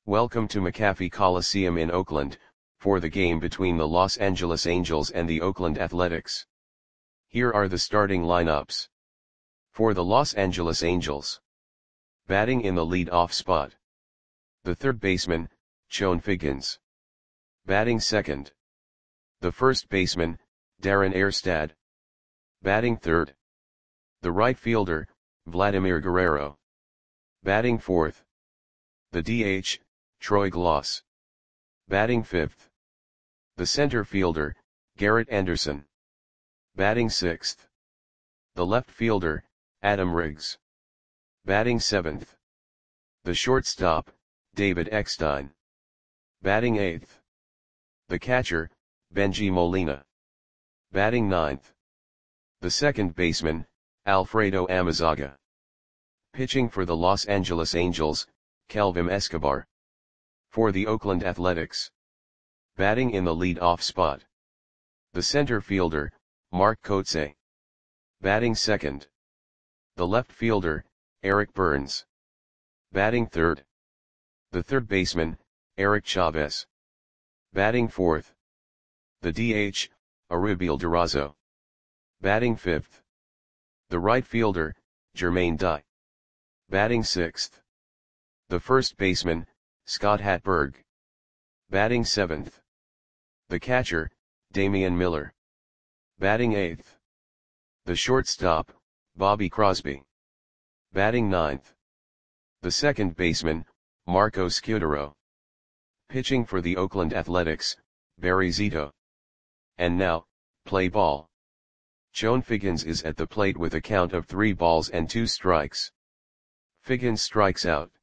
Welcome to McAfee Coliseum in Oakland, for the game between the Los Angeles Angels and the Oakland Athletics. Here are the starting lineups. For the Los Angeles Angels. Batting in the lead-off spot. The third baseman, Chone Figgins. Batting second. The first baseman, Darren Erstad. Batting third. The right fielder, Vladimir Guerrero. Batting fourth. The DH, Troy Glaus. Batting fifth. The center fielder, Garrett Anderson. Batting sixth. The left fielder, Adam Riggs. Batting seventh. The shortstop, David Eckstein. Batting eighth. The catcher, Bengie Molina. Batting ninth. The second baseman, Alfredo Amezaga. Pitching for the Los Angeles Angels, Kelvin Escobar. For the Oakland Athletics. Batting in the lead-off spot. The center fielder, Mark Kotsay. Batting second. The left fielder, Eric Burns. Batting third. The third baseman, Eric Chavez. Batting fourth. The DH, Arubiel Durazo. Batting fifth. The right fielder, Jermaine Dye. Batting sixth. The first baseman, Scott Hatberg. Batting seventh. The catcher, Damian Miller. Batting eighth. The shortstop, Bobby Crosby. Batting ninth. The second baseman, Marco Scudero. Pitching for the Oakland Athletics, Barry Zito. And now, play ball. Chone Figgins is at the plate with a count of 3 balls and 2 strikes. Figgins strikes out.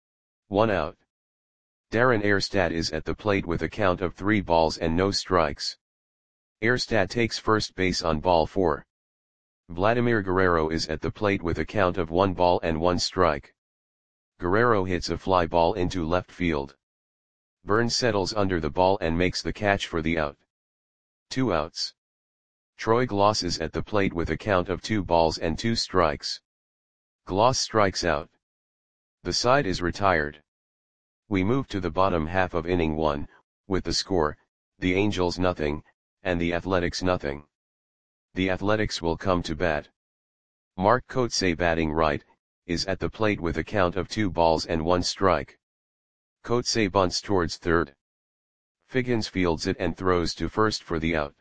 1 out. Darren Erstad is at the plate with a count of 3 balls and no strikes. Erstad takes first base on ball 4. Vladimir Guerrero is at the plate with a count of 1 ball and 1 strike. Guerrero hits a fly ball into left field. Burns settles under the ball and makes the catch for the out. 2 outs. Troy Glaus is at the plate with a count of 2 balls and 2 strikes. Glaus strikes out. The side is retired. We move to the bottom half of inning 1, with the score, the Angels nothing, and the Athletics nothing. The Athletics will come to bat. Mark Kotsay, batting right, is at the plate with a count of 2 balls and 1 strike. Kotsay bunts towards third. Figgins fields it and throws to first for the out.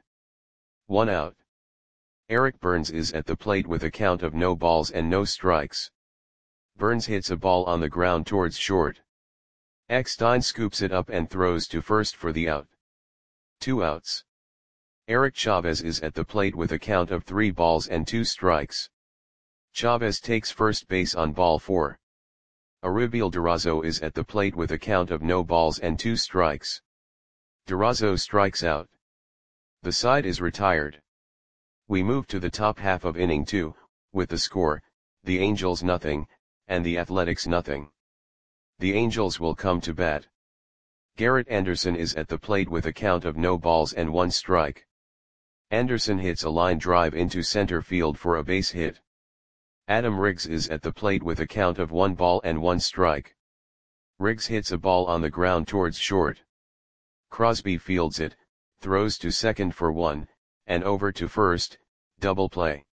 1 out. Eric Burns is at the plate with a count of no balls and no strikes. Burns hits a ball on the ground towards short. Eckstein scoops it up and throws to first for the out. 2 outs. Eric Chavez is at the plate with a count of 3 balls and 2 strikes. Chavez takes first base on ball 4. Arubiel Durazo is at the plate with a count of no balls and 2 strikes. Durazo strikes out. The side is retired. We move to the top half of inning 2, with the score, the Angels nothing, and the Athletics nothing. The Angels will come to bat. Garrett Anderson is at the plate with a count of no balls and 1 strike. Anderson hits a line drive into center field for a base hit. Adam Riggs is at the plate with a count of 1 ball and 1 strike. Riggs hits a ball on the ground towards short. Crosby fields it, throws to second for 1, and over to first, double play.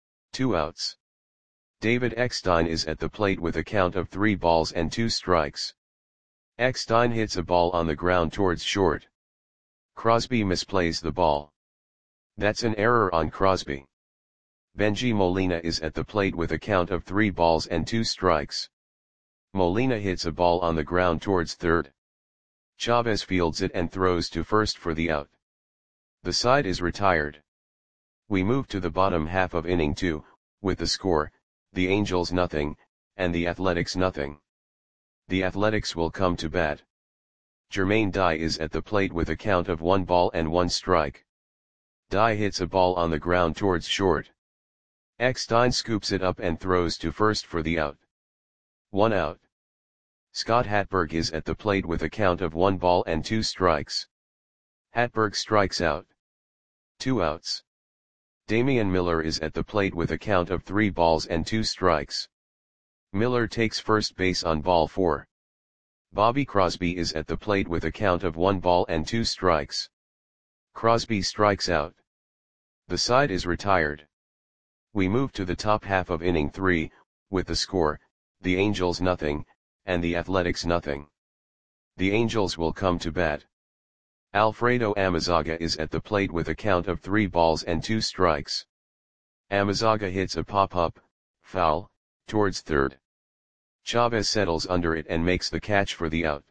2 outs. David Eckstein is at the plate with a count of 3 balls and 2 strikes. Eckstein hits a ball on the ground towards short. Crosby misplays the ball. That's an error on Crosby. Bengie Molina is at the plate with a count of 3 balls and 2 strikes. Molina hits a ball on the ground towards third. Chavez fields it and throws to first for the out. The side is retired. We move to the bottom half of inning 2, with the score, the Angels nothing, and the Athletics nothing. The Athletics will come to bat. Jermaine Dye is at the plate with a count of 1 ball and 1 strike. Dye hits a ball on the ground towards short. Eckstein scoops it up and throws to first for the out. 1 out. Scott Hatberg is at the plate with a count of 1 ball and 2 strikes. Hatberg strikes out. 2 outs. Damian Miller is at the plate with a count of 3 balls and 2 strikes. Miller takes first base on ball 4. Bobby Crosby is at the plate with a count of 1 ball and 2 strikes. Crosby strikes out. The side is retired. We move to the top half of inning 3, with the score, the Angels nothing, and the Athletics nothing. The Angels will come to bat. Alfredo Amezaga is at the plate with a count of 3 balls and 2 strikes. Amezaga hits a pop-up, foul, towards third. Chavez settles under it and makes the catch for the out.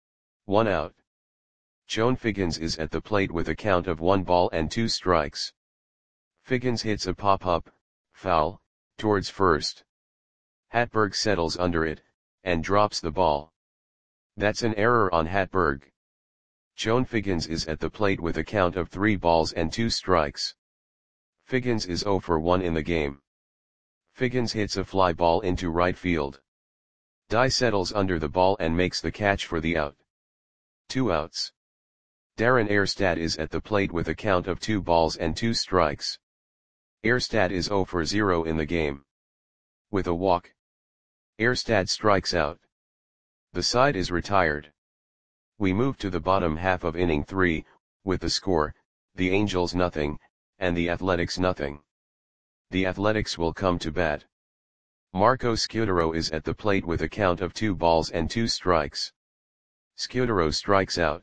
1 out. Chone Figgins is at the plate with a count of 1 ball and 2 strikes. Figgins hits a pop-up, foul, towards first. Hatberg settles under it, and drops the ball. That's an error on Hatberg. Chone Figgins is at the plate with a count of 3 balls and 2 strikes. Figgins is 0 for 1 in the game. Figgins hits a fly ball into right field. Dye settles under the ball and makes the catch for the out. 2 outs. Darren Erstad is at the plate with a count of 2 balls and 2 strikes. Erstad is 0 for 0 in the game. With a walk, Erstad strikes out. The side is retired. We move to the bottom half of inning 3, with the score, the Angels nothing, and the Athletics nothing. The Athletics will come to bat. Marco Scudero is at the plate with a count of 2 balls and 2 strikes. Scudero strikes out.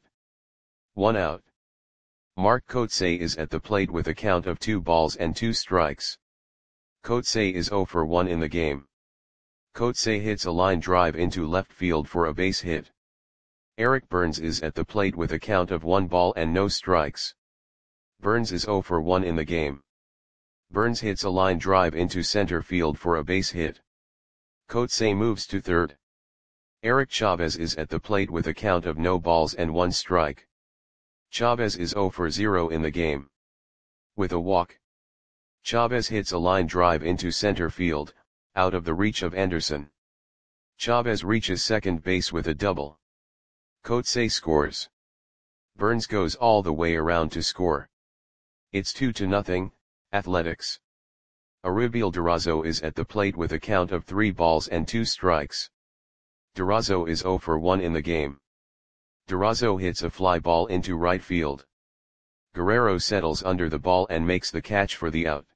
1 out. Mark Kotsay is at the plate with a count of 2 balls and 2 strikes. Kotsay is 0 for 1 in the game. Kotsay hits a line drive into left field for a base hit. Eric Burns is at the plate with a count of 1 ball and no strikes. Burns is 0 for 1 in the game. Burns hits a line drive into center field for a base hit. Kotsay moves to third. Eric Chavez is at the plate with a count of no balls and 1 strike. Chavez is 0 for 0 in the game. With a walk, Chavez hits a line drive into center field, out of the reach of Anderson. Chavez reaches second base with a double. Kotsay scores. Burns goes all the way around to score. It's 2-0, Athletics. Aribiel Durazo is at the plate with a count of 3 balls and 2 strikes. Durazo is 0 for 1 in the game. Durazo hits a fly ball into right field. Guerrero settles under the ball and makes the catch for the out.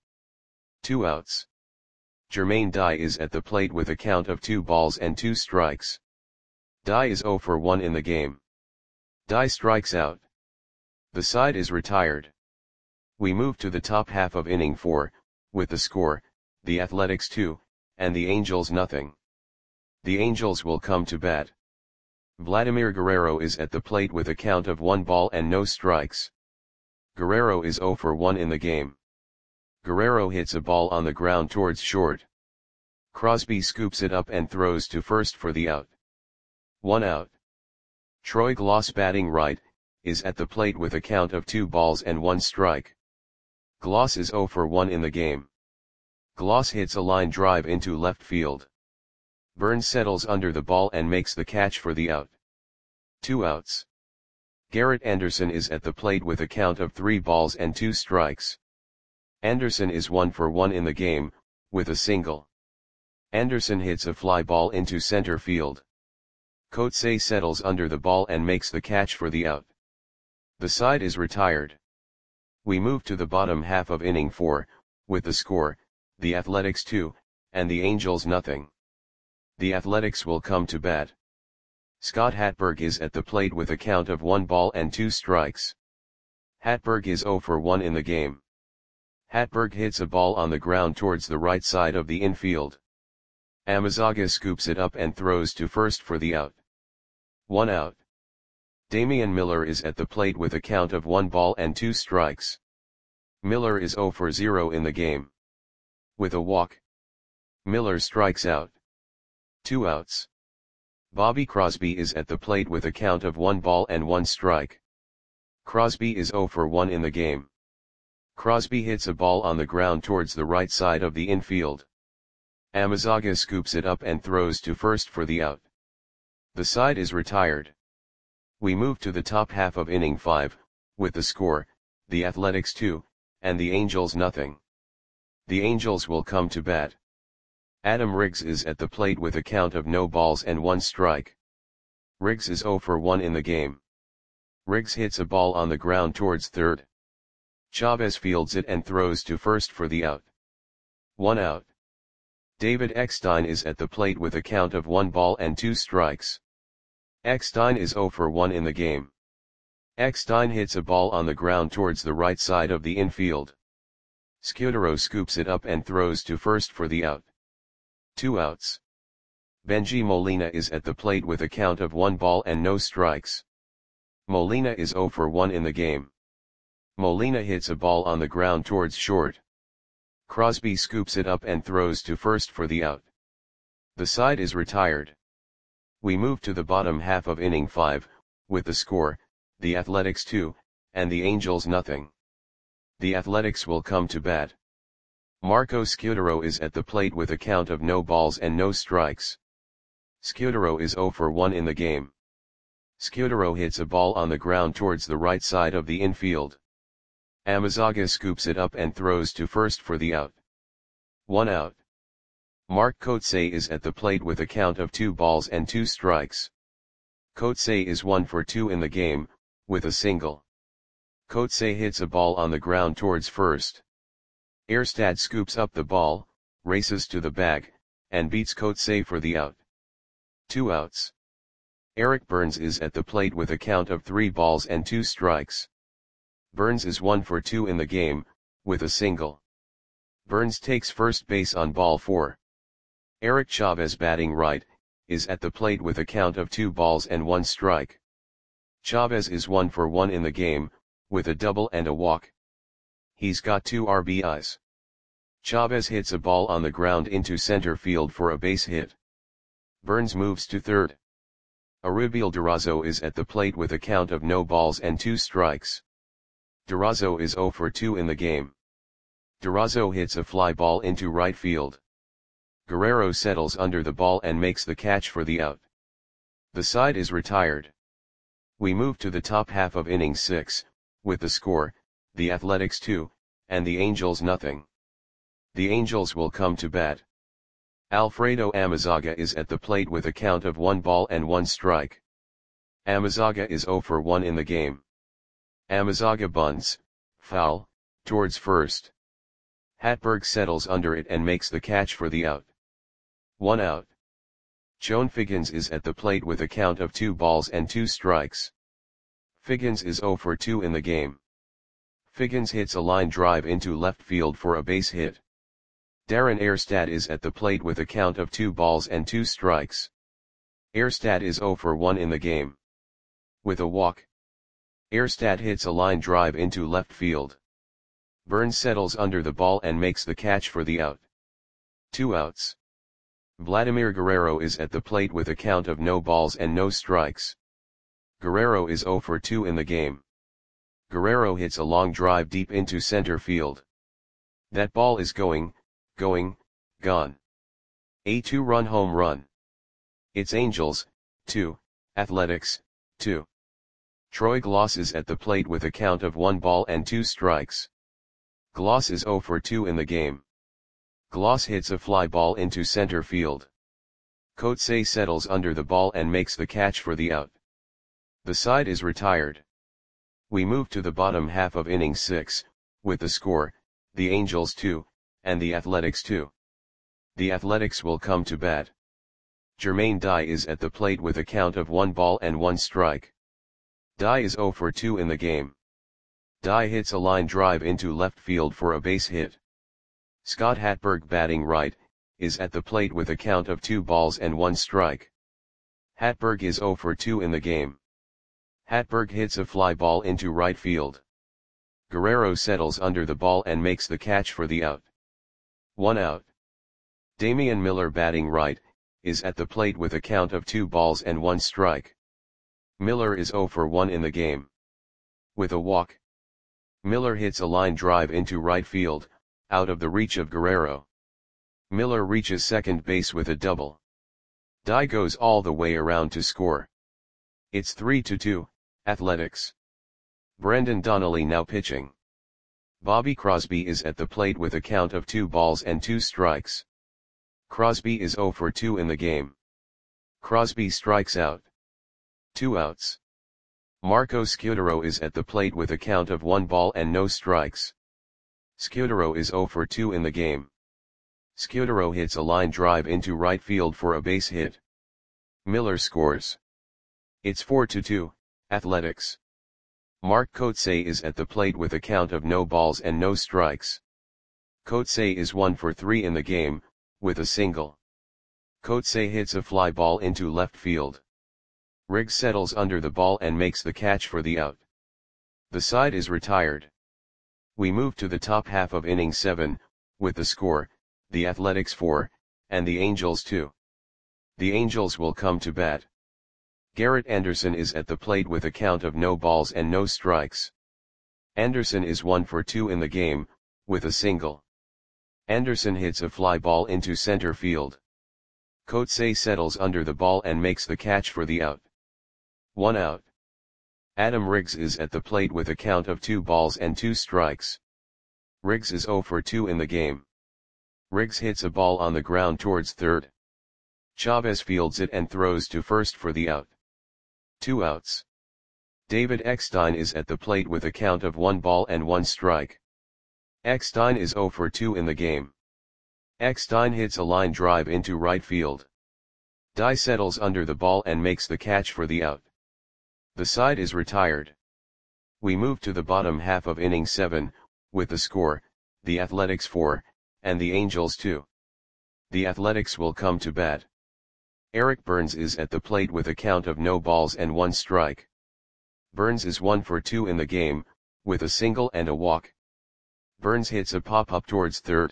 2 outs. Jermaine Dye is at the plate with a count of 2 balls and 2 strikes. Dye is 0 for 1 in the game. Dye strikes out. The side is retired. We move to the top half of inning 4, with the score, the Athletics 2, and the Angels nothing. The Angels will come to bat. Vladimir Guerrero is at the plate with a count of 1 ball and no strikes. Guerrero is 0 for 1 in the game. Guerrero hits a ball on the ground towards short. Crosby scoops it up and throws to first for the out. 1 out. Troy Glaus, batting right, is at the plate with a count of 2 balls and 1 strike. Glaus is 0 for 1 in the game. Glaus hits a line drive into left field. Burns settles under the ball and makes the catch for the out. 2 outs. Garrett Anderson is at the plate with a count of 3 balls and 2 strikes. Anderson is 1 for 1 in the game, with a single. Anderson hits a fly ball into center field. Kotsay settles under the ball and makes the catch for the out. The side is retired. We move to the bottom half of inning 4, with the score, the Athletics 2, and the Angels nothing. The Athletics will come to bat. Scott Hatberg is at the plate with a count of 1 ball and 2 strikes. Hatberg is 0 for 1 in the game. Hatberg hits a ball on the ground towards the right side of the infield. Amezaga scoops it up and throws to first for the out. 1 out. Damian Miller is at the plate with a count of 1 ball and 2 strikes. Miller is 0 for 0 in the game. With a walk, Miller strikes out. 2 outs. Bobby Crosby is at the plate with a count of 1 ball and 1 strike. Crosby is 0 for 1 in the game. Crosby hits a ball on the ground towards the right side of the infield. Amezaga scoops it up and throws to first for the out. The side is retired. We move to the top half of inning 5, with the score, the Athletics 2, and the Angels nothing. The Angels will come to bat. Adam Riggs is at the plate with a count of no balls and 1 strike. Riggs is 0 for 1 in the game. Riggs hits a ball on the ground towards third. Chavez fields it and throws to first for the out. 1 out. David Eckstein is at the plate with a count of 1 ball and 2 strikes. Eckstein is 0 for 1 in the game. Eckstein hits a ball on the ground towards the right side of the infield. Scudero scoops it up and throws to first for the out. 2 outs. Benji Molina is at the plate with a count of 1 ball and no strikes. Molina is 0 for 1 in the game. Molina hits a ball on the ground towards short. Crosby scoops it up and throws to first for the out. The side is retired. We move to the bottom half of inning 5, with the score, the Athletics 2, and the Angels nothing. The Athletics will come to bat. Marco Scudero is at the plate with a count of no balls and no strikes. Scudero is 0 for 1 in the game. Scudero hits a ball on the ground towards the right side of the infield. Amezaga scoops it up and throws to first for the out. 1 out. Mark Kotsay is at the plate with a count of 2 balls and 2 strikes. Kotsay is 1 for 2 in the game, with a single. Kotsay hits a ball on the ground towards first. Erstad scoops up the ball, races to the bag, and beats Kotsay for the out. 2 outs. Eric Burns is at the plate with a count of 3 balls and 2 strikes. Burns is 1 for 2 in the game, with a single. Burns takes first base on ball 4. Eric Chavez, batting right, is at the plate with a count of 2 balls and 1 strike. Chavez is 1 for 1 in the game, with a double and a walk. He's got 2 RBIs. Chavez hits a ball on the ground into center field for a base hit. Burns moves to third. Arubel Durazo is at the plate with a count of no balls and 2 strikes. Durazo is 0 for 2 in the game. Durazo hits a fly ball into right field. Guerrero settles under the ball and makes the catch for the out. The side is retired. We move to the top half of inning 6, with the score, the Athletics 2, and the Angels nothing. The Angels will come to bat. Alfredo Amezaga is at the plate with a count of 1 ball and 1 strike. Amezaga is 0 for 1 in the game. Amezaga bunts, foul, towards first. Hatberg settles under it and makes the catch for the out. 1 out. Joan Figgins is at the plate with a count of 2 balls and 2 strikes. Figgins is 0 for 2 in the game. Figgins hits a line drive into left field for a base hit. Darren Erstad is at the plate with a count of 2 balls and 2 strikes. Erstad is 0 for 1 in the game. With a walk. Erstad hits a line drive into left field. Burns settles under the ball and makes the catch for the out. 2 outs. Vladimir Guerrero is at the plate with a count of no balls and no strikes. Guerrero is 0 for 2 in the game. Guerrero hits a long drive deep into center field. That ball is gone. A 2-run home run. It's Angels, 2, Athletics, 2. Troy Gloss is at the plate with a count of 1 ball and 2 strikes. Gloss is 0 for 2 in the game. Gloss hits a fly ball into center field. Kotsay settles under the ball and makes the catch for the out. The side is retired. We move to the bottom half of inning 6, with the score, the Angels 2, and the Athletics 2. The Athletics will come to bat. Jermaine Dye is at the plate with a count of 1 ball and 1 strike. Dye is 0 for 2 in the game. Dye hits a line drive into left field for a base hit. Scott Hatberg, batting right, is at the plate with a count of 2 balls and 1 strike. Hatberg is 0 for 2 in the game. Hatberg hits a fly ball into right field. Guerrero settles under the ball and makes the catch for the out. 1 out. Damian Miller, batting right, is at the plate with a count of 2 balls and 1 strike. Miller is 0 for 1 in the game. With a walk. Miller hits a line drive into right field, out of the reach of Guerrero. Miller reaches second base with a double. Dye goes all the way around to score. It's 3-2, Athletics. Brendan Donnelly now pitching. Bobby Crosby is at the plate with a count of 2 balls and 2 strikes. Crosby is 0 for 2 in the game. Crosby strikes out. 2 outs. Marco Scudero is at the plate with a count of 1 ball and no strikes. Scudero is 0 for 2 in the game. Scudero hits a line drive into right field for a base hit. Miller scores. It's 4-2, Athletics. Mark Kotsay is at the plate with a count of no balls and no strikes. Kotsay is 1 for 3 in the game, with a single. Kotsay hits a fly ball into left field. Riggs settles under the ball and makes the catch for the out. The side is retired. We move to the top half of inning 7, with the score, the Athletics 4, and the Angels 2. The Angels will come to bat. Garrett Anderson is at the plate with a count of no balls and no strikes. Anderson is 1 for 2 in the game, with a single. Anderson hits a fly ball into center field. Kotsay settles under the ball and makes the catch for the out. 1 out. Adam Riggs is at the plate with a count of 2 balls and 2 strikes. Riggs is 0 for 2 in the game. Riggs hits a ball on the ground towards third. Chavez fields it and throws to first for the out. 2 outs. David Eckstein is at the plate with a count of 1 ball and 1 strike. Eckstein is 0 for 2 in the game. Eckstein hits a line drive into right field. Dye settles under the ball and makes the catch for the out. The side is retired. We move to the bottom half of inning 7, with the score, the Athletics 4, and the Angels 2. The Athletics will come to bat. Eric Burns is at the plate with a count of no balls and 1 strike. Burns is 1 for 2 in the game, with a single and a walk. Burns hits a pop-up towards third.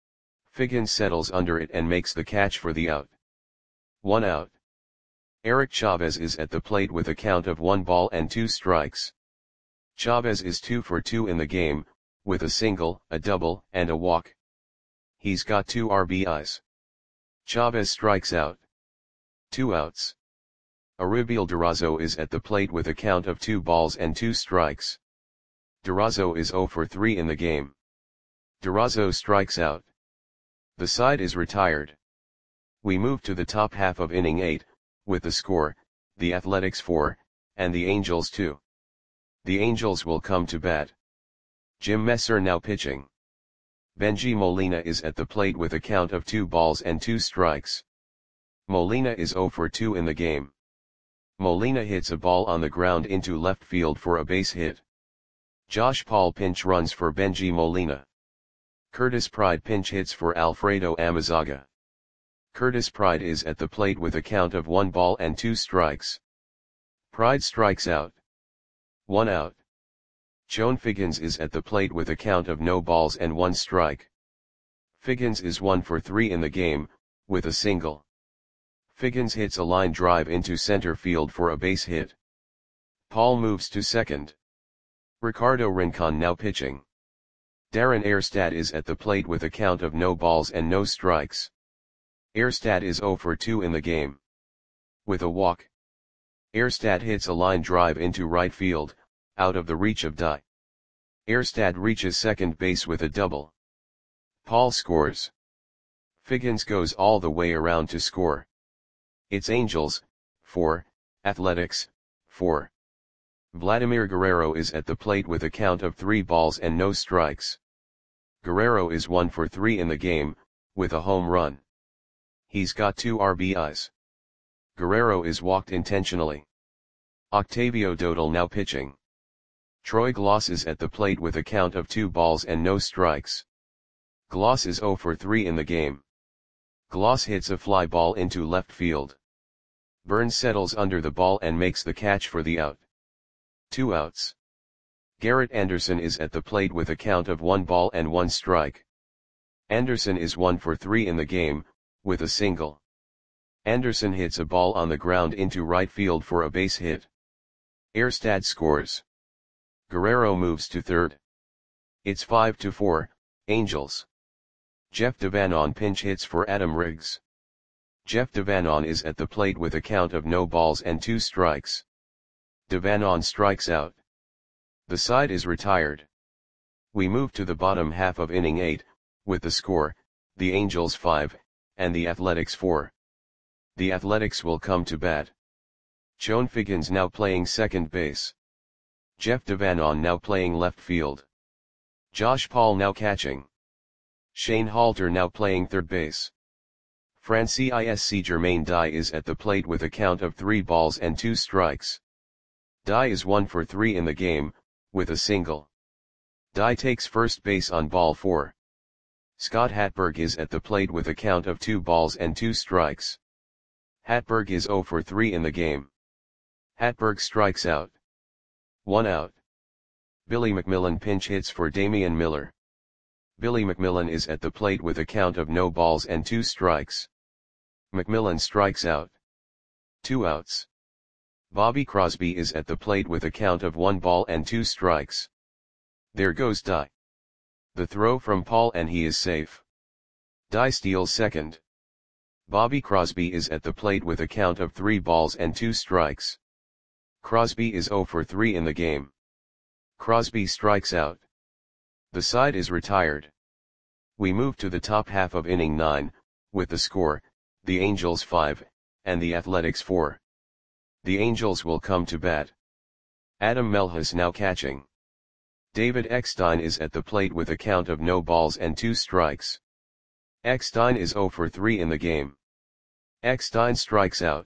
Figgins settles under it and makes the catch for the out. 1 out. Eric Chavez is at the plate with a count of 1 ball and 2 strikes. Chavez is 2 for 2 in the game, with a single, a double, and a walk. He's got 2 RBIs. Chavez strikes out. 2 outs. Aribiel Durazo is at the plate with a count of 2 balls and 2 strikes. Durazo is 0 for 3 in the game. Durazo strikes out. The side is retired. We move to the top half of inning 8, with the score, the Athletics 4, and the Angels 2. The Angels will come to bat. Jim Messer now pitching. Benji Molina is at the plate with a count of 2 balls and 2 strikes. Molina is 0 for 2 in the game. Molina hits a ball on the ground into left field for a base hit. Josh Paul pinch runs for Benji Molina. Curtis Pride pinch hits for Alfredo Amazaga. Curtis Pride is at the plate with a count of 1 ball and 2 strikes. Pride strikes out. 1 out. Joan Figgins is at the plate with a count of no balls and 1 strike. Figgins is 1 for 3 in the game, with a single. Figgins hits a line drive into center field for a base hit. Paul moves to second. Ricardo Rincon now pitching. Darren Erstad is at the plate with a count of no balls and no strikes. Erstad is 0 for 2 in the game. With a walk. Erstad hits a line drive into right field, out of the reach of Dye. Erstad reaches second base with a double. Paul scores. Figgins goes all the way around to score. It's Angels, 4, Athletics, 4. Vladimir Guerrero is at the plate with a count of 3 balls and no strikes. Guerrero is 1 for 3 in the game, with a home run. He's got 2 RBIs. Guerrero is walked intentionally. Octavio Dodal now pitching. Troy Gloss is at the plate with a count of 2 balls and no strikes. Gloss is 0 for 3 in the game. Gloss hits a fly ball into left field. Burns settles under the ball and makes the catch for the out. 2 outs. Garrett Anderson is at the plate with a count of 1 ball and 1 strike. Anderson is 1 for 3 in the game, with a single. Anderson hits a ball on the ground into right field for a base hit. Erstad scores. Guerrero moves to third. It's 5-4, Angels. Jeff Devanon pinch hits for Adam Riggs. Jeff Devanon is at the plate with a count of no balls and 2 strikes. Devanon strikes out. The side is retired. We move to the bottom half of inning 8, with the score, the Angels 5, and the Athletics 4. The Athletics will come to bat. Joan Figgins now playing second base. Jeff Devanon now playing left field. Josh Paul now catching. Shane Halter now playing third base. Francisc Germain Dye is at the plate with a count of 3 balls and 2 strikes. Dye is 1 for 3 in the game, with a single. Dye takes first base on ball 4. Scott Hatberg is at the plate with a count of 2 balls and 2 strikes. Hatberg is 0 for 3 in the game. Hatberg strikes out. 1 out. Billy McMillan pinch hits for Damian Miller. Billy McMillan is at the plate with a count of no balls and 2 strikes. McMillan strikes out. 2 outs. Bobby Crosby is at the plate with a count of 1 ball and 2 strikes. There goes Dye. The throw from Paul and he is safe. Dye steals second. Bobby Crosby is at the plate with a count of 3 balls and 2 strikes. Crosby is 0 for 3 in the game. Crosby strikes out. The side is retired. We move to the top half of inning 9, with the score, the Angels 5, and the Athletics 4. The Angels will come to bat. Adam Melhus now catching. David Eckstein is at the plate with a count of no balls and 2 strikes. Eckstein is 0 for 3 in the game. Eckstein strikes out.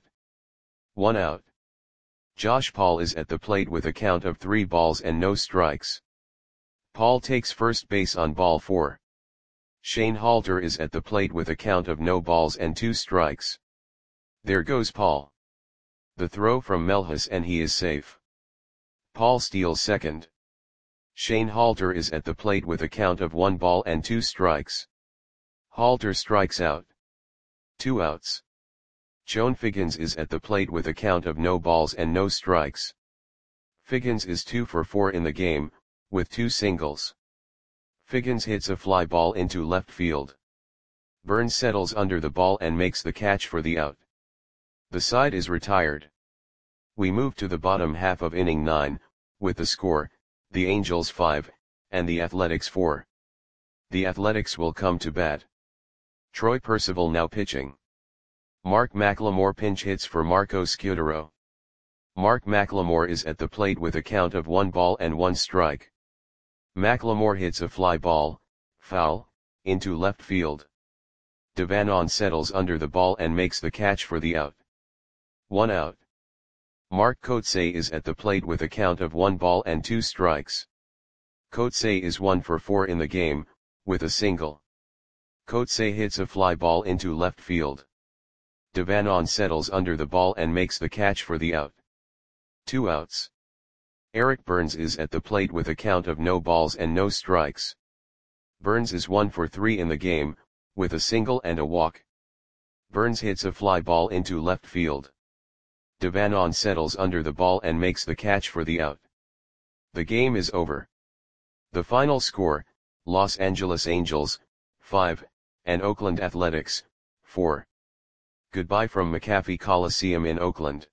1 out. Josh Paul is at the plate with a count of 3 balls and no strikes. Paul takes first base on ball 4. Shane Halter is at the plate with a count of no balls and 2 strikes. There goes Paul. The throw from Melhus and he is safe. Paul steals second. Shane Halter is at the plate with a count of 1 ball and 2 strikes. Halter strikes out. 2 outs. Joan Figgins is at the plate with a count of no balls and no strikes. Figgins is 2 for 4 in the game, with 2 singles. Figgins hits a fly ball into left field. Burns settles under the ball and makes the catch for the out. The side is retired. We move to the bottom half of inning 9, with the score, the Angels 5, and the Athletics 4. The Athletics will come to bat. Troy Percival now pitching. Mark McLemore pinch hits for Marco Scudero. Mark McLemore is at the plate with a count of 1 ball and 1 strike. McLemore hits a fly ball, foul, into left field. Devanon settles under the ball and makes the catch for the out. 1 out. Mark Kotsay is at the plate with a count of 1 ball and 2 strikes. Kotsay is 1 for 4 in the game, with a single. Kotsay hits a fly ball into left field. Devanon settles under the ball and makes the catch for the out. 2 outs. Eric Burns is at the plate with a count of no balls and no strikes. Burns is 1 for 3 in the game, with a single and a walk. Burns hits a fly ball into left field. Devanon settles under the ball and makes the catch for the out. The game is over. The final score, Los Angeles Angels, 5, and Oakland Athletics, 4. Goodbye from McAfee Coliseum in Oakland.